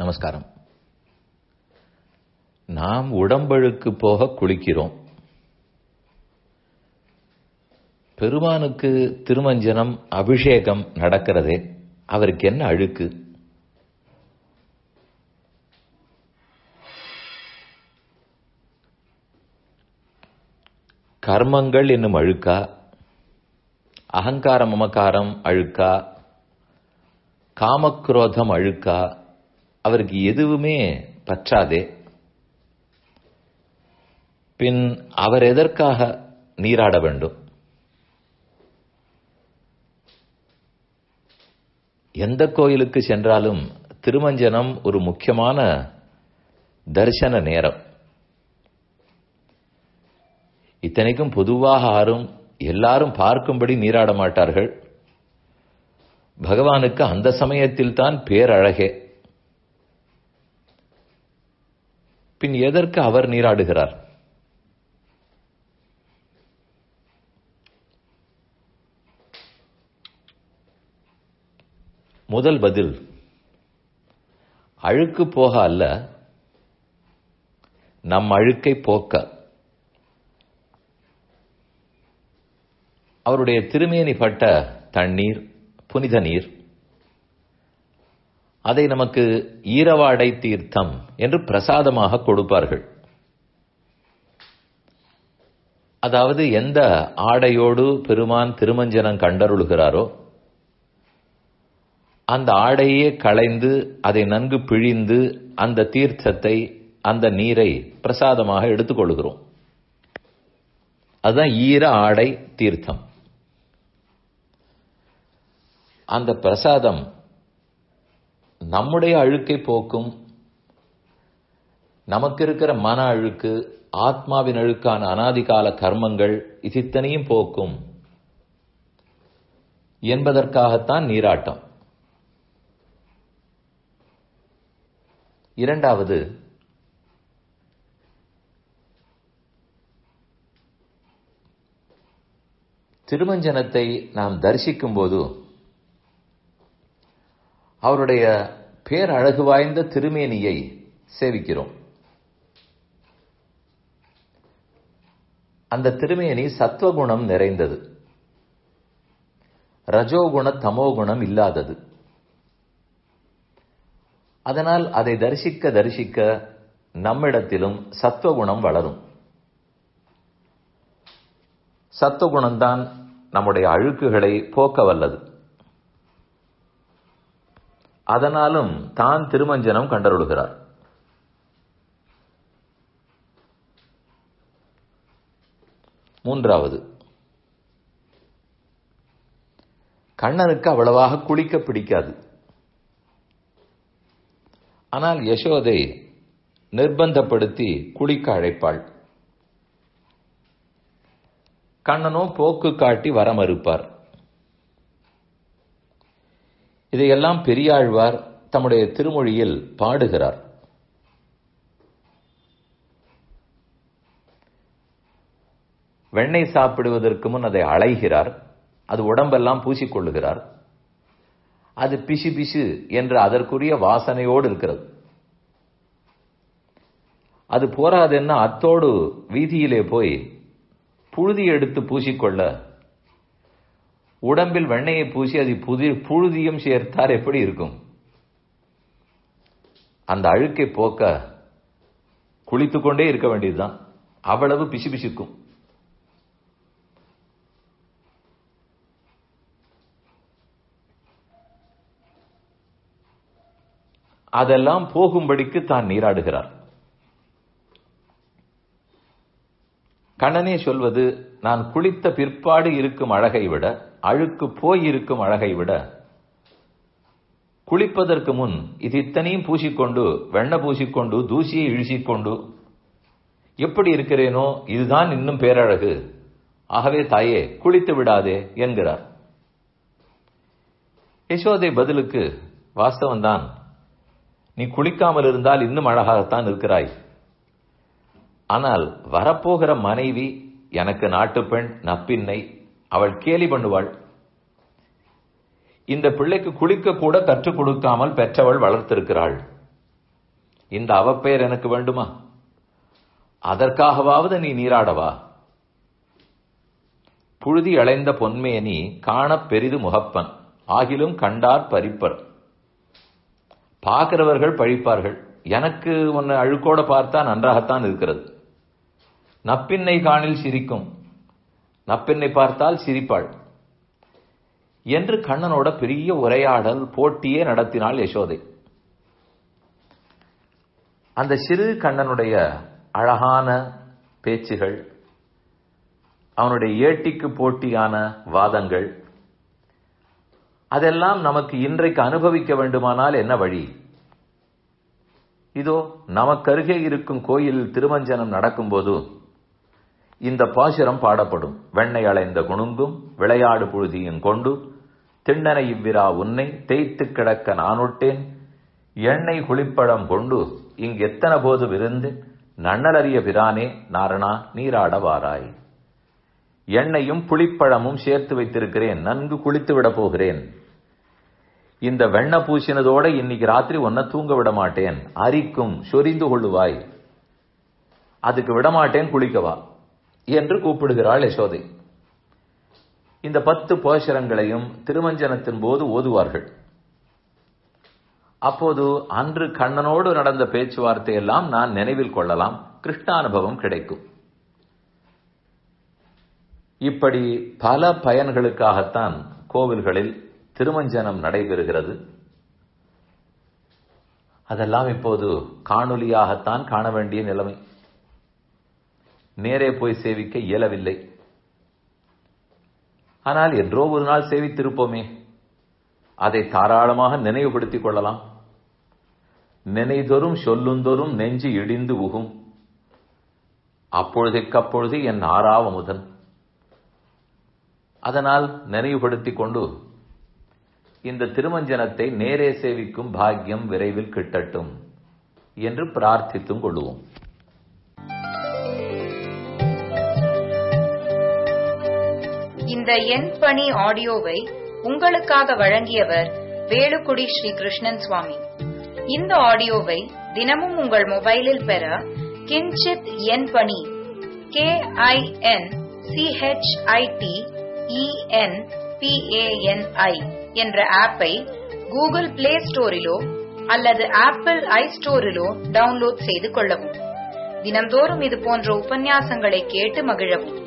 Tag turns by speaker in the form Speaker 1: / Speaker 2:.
Speaker 1: நமஸ்காரம். நாம் உடம்பழுக்கு போக குளிக்கிறோம். பெருமானுக்கு திருமஞ்சனம் அபிஷேகம் நடக்கிறதே, அவருக்கு என்ன அழுக்கு? கர்மங்கள் என்னும் அழுக்கா, அகங்காரம் மமகாரம் அழுக்கா, காமக்ரோதம் அழுக்கா? அவருக்கு எதுவுமே பற்றாதே. பின் அவர் எதற்காக நீராட வேண்டும்? எந்த கோயிலுக்கு சென்றாலும் திருமஞ்சனம் ஒரு முக்கியமான தரிசன நேரம். இத்தனைக்கும் பொதுவாக எல்லாரும் பார்க்கும்படி நீராட மாட்டார்கள். பகவானுக்கு அந்த சமயத்தில் தான் பேரழகே. பின் எதற்கு அவர் நீராடுகிறார்? முதல் பதில், அழுக்கு போக அல்ல, நம் அழுக்கை போக்க. அவருடைய திருமேனி பட்ட தண்ணீர் புனித நீர், அதை நமக்கு ஈரவாடை தீர்த்தம் என்று பிரசாதமாக கொடுப்பார்கள். அதாவது எந்த ஆடையோடு பெருமான் திருமஞ்சனம் கண்டருளுகிறாரோ அந்த ஆடையே களைந்து அதை நன்கு பிழிந்து அந்த தீர்த்தத்தை, அந்த நீரை பிரசாதமாக எடுத்துக்கொள்கிறோம். அதுதான் ஈர ஆடை தீர்த்தம். அந்த பிரசாதம் நம்முடைய அழுக்கை போக்கும். நமக்கு இருக்கிற மன அழுக்கு, ஆத்மாவின் அழுக்கான அனாதிகால கர்மங்கள் இத்தனையும் போக்கும் என்பதற்காகத்தான் நீராட்டம். இரண்டாவது, திருமஞ்சனத்தை நாம் தரிசிக்கும் போது அவருடைய பேரழகு வாய்ந்த திருமேனியை சேவிக்கிறோம். அந்த திருமேனி சத்வகுணம் நிறைந்தது, ரஜோகுண தமோகுணம் இல்லாதது. அதனால் அதை தரிசிக்க தரிசிக்க நம்மிடத்திலும் சத்வகுணம் வளரும். சத்வகுணம்தான் நம்முடைய அழுக்குகளை போக்க வல்லது. அதனாலும் தான் திருமஞ்சனம் கண்டருளுகிறார். மூன்றாவது, கண்ணனுக்கு அவ்வளவாக குளிக்க பிடிக்காது. ஆனால் யசோதை நிர்பந்தப்படுத்தி குளிக்க அழைப்பாள். கண்ணனோ போக்கு காட்டி வர மறுப்பார். இதையெல்லாம் பெரியாழ்வார் தம்முடைய திருமொழியில் பாடுகிறார். வெண்ணெய் சாப்பிடுவதற்கு முன் அதை அளைகிறார். அது உடம்பெல்லாம் பூசிக்கொள்ளுகிறார். அது பிசு பிசு என்ற அதற்குரிய வாசனையோடு இருக்கிறது. அது போராதென்ன அத்தோடு வீதியிலே போய் புழுதி எடுத்து பூசிக்கொள்ள, உடம்பில் வெண்ணையை பூசி அது புழுதியும் சேர்த்தார் எப்படி இருக்கும்? அந்த அழுக்கை போக்க குளித்துக்கொண்டே இருக்க வேண்டியதுதான். அவ்வளவு பிசு பிசுக்கும். அதெல்லாம் போகும்படிக்கு தான் நீராடுகிறார். கண்ணனே சொல்வது, நான் குளித்த பிற்பாடு இருக்கும் அழகை விட, அழுக்கு போய் இருக்கும் அழகை விட, குளிப்பதற்கு முன் இது இத்தனையும் பூசிக்கொண்டு, வெண்ணெய் பூசிக்கொண்டு, தூசியை இழிச்சிக்கொண்டு எப்படி இருக்கிறேனோ இதுதான் இன்னும் பேரழகு. ஆகவே தாயே குளித்து விடாதே என்கிறார். யசோதை பதிலுக்கு, வாஸ்தவம்தான், நீ குளிக்காமல் இருந்தால் இன்னும் அழகாகத்தான் இருக்கிறாய். ஆனால் வரப்போகிற மனைவி எனக்கு நாட்டுப்பெண், நப்பின்னை, அவள் கேலி பண்ணுவாள். இந்த பிள்ளைக்கு குளிக்க கூட கற்றுக் கொடுக்காமல் பெற்றவள் வளர்த்திருக்கிறாள். இந்த அவப்பெயர் எனக்கு வேண்டுமா? அதற்காகவாவது நீ நீராடவா? புழுதி அலைந்த பொன்மேனி காணப் பெரிது முகப்பன் ஆகிலும் கண்டார் பறிப்பர். பார்க்கிறவர்கள் பழிப்பார்கள். எனக்கு உன்னை அழுக்கோட பார்த்தா நன்றாகத்தான் இருக்கிறது. நப்பின்னை காணில் சிரிக்கும், நப்பின்னை பார்த்தால் சிரிப்பாள் என்று கண்ணனோட பெரிய உரையாடல் போட்டியே நடத்தினாள் யசோதை. அந்த சிறு கண்ணனுடைய அழகான பேச்சுகள், அவனுடைய ஏட்டிக்கு போட்டியான வாதங்கள், அதெல்லாம் நமக்கு இன்றைக்கு அனுபவிக்க வேண்டுமானால் என்ன வழி? இதோ நமக்கருகே இருக்கும் கோயிலில் திருமஞ்சனம் நடக்கும்போது இந்த பாசுரம் பாடப்படும். வெண்ணை அலைந்த குணுங்கும் விளையாடு புழுதியும் கொண்டு திண்ணனை இவ்விரா உன்னை தேய்த்து கிடக்க நானொட்டேன் எண்ணெய் குளிப்பழம் கொண்டு இங்கெத்தன போது விருந்து நன்னலறிய பிரானே நாரணா நீராட வாராய். எண்ணெயும் புளிப்பழமும் சேர்த்து வைத்திருக்கிறேன், நன்கு குளித்து விட போகிறேன். இந்த வெண்ண பூசினதோட இன்னைக்கு ராத்திரி ஒன்ன தூங்க விட மாட்டேன், அரிக்கும், சொரிந்து கொள்ளுவாய், அதுக்கு விடமாட்டேன், குளிக்கவா என்று கூப்பிடுகிறாள் யசோதை. இந்த 10 பாசுரங்களையும் திருமஞ்சனத்தின் போது ஓதுவார்கள். அப்போது அன்று கண்ணனோடு நடந்த பேச்சுவார்த்தையெல்லாம் நான் நினைவில் கொள்ளலாம், கிருஷ்ணானுபவம் கிடைக்கும். இப்படி பல பயன்களுக்காகத்தான் கோவில்களில் திருமஞ்சனம் நடைபெறுகிறது. அதெல்லாம் இப்போது காணொலியாகத்தான் காண வேண்டிய நிலைமை. நேரே போய் சேவிக்க இயலவில்லை. ஆனால் என்றோ ஒரு நாள் சேவித்திருப்போமே, அதை தாராளமாக நினைவுபடுத்திக் கொள்ளலாம். நினைதொரும் சொல்லுந்தொரும் நெஞ்சு இடிந்து உகும், அப்பொழுதைக்கப்பொழுது என் ஆறாவமுதன். அதனால் நினைவுபடுத்திக் கொண்டு இந்த திருமஞ்சனத்தை நேரே சேவிக்கும் பாக்கியம் விரைவில் கிட்டட்டும் என்று பிரார்த்தித்தும் கொள்வோம்.
Speaker 2: இந்த என் பணி ஆடியோவை உங்களுக்காக வழங்கியவர் வேலுக்குடி ஸ்ரீ கிருஷ்ணன் சுவாமி. இந்த ஆடியோவை தினமும் உங்கள் மொபைலில் பெற கிஞ்சித் என் பணி KINCHITENPANI என்ற ஆப்பை கூகுள் பிளே ஸ்டோரிலோ அல்லது ஆப்பிள் ஐ ஸ்டோரிலோ டவுன்லோட் செய்து கொள்ளவும். தினம்தோறும் இது போன்ற உபன்யாசங்களை கேட்டு மகிழவும்.